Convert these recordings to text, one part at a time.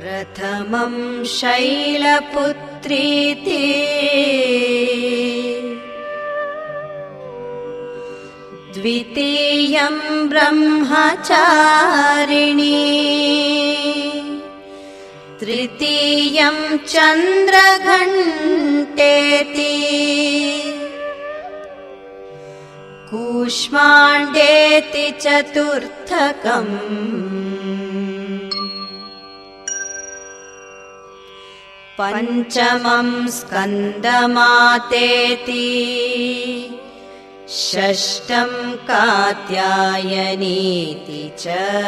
प्रथमं शैलपुत्रीति द्वितीयं ब्रह्मचारिणी तृतीयं चन्द्रघण्टेति कूष्माण्डेति चतुर्थकम् पञ्चमं स्कन्दमातेति षष्ठं कात्यायनीति च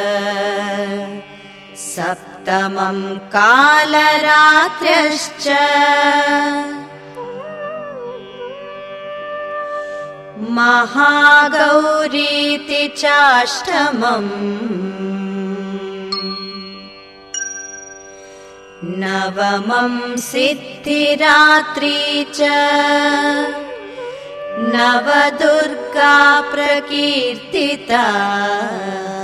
सप्तमं कालरात्र्यश्च महागौरीति चाष्टमम् नवमं सिद्धिरात्रि च नवदुर्गा प्रकीर्तिता।